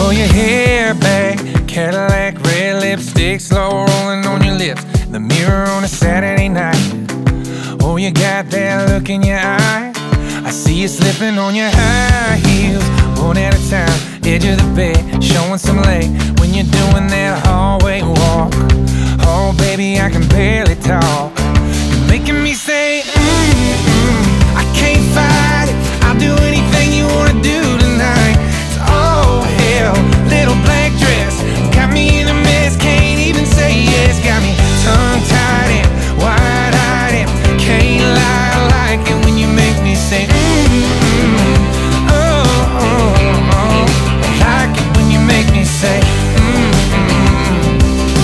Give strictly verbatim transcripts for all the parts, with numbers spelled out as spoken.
Pull your hair back, Cadillac red lipstick, slow rolling on your lips. The mirror on a Saturday night. Oh, you got that look in your eye. I see you slipping on your high heels, one at a time, edge of the bed, showing some leg when you're doing that hallway walk. Oh, baby, I can barely talk. You're making me say, mm-mm, I can't fight it. I'll do anything you wanna do tonight. It's oh hell, little black dress got me in a mess, can't even say yes. Got me tongue-tied and wide-eyed and can't lie, I like it when you make me say mm-mm, oh, oh, oh. I like it when you make me say mm-mm.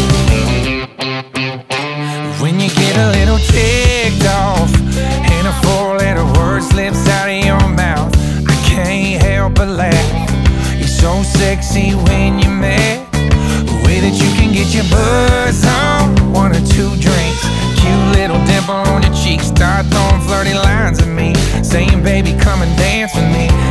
When you get a little ticked off and a four-letter word slips out of your mouth, I can't help but laugh. You're so sexy when you're mad, the way that you can get your buzz on one or two drinks. Cute little dimple on your cheek, start throwing flirty lines at me, saying baby come and dance with me.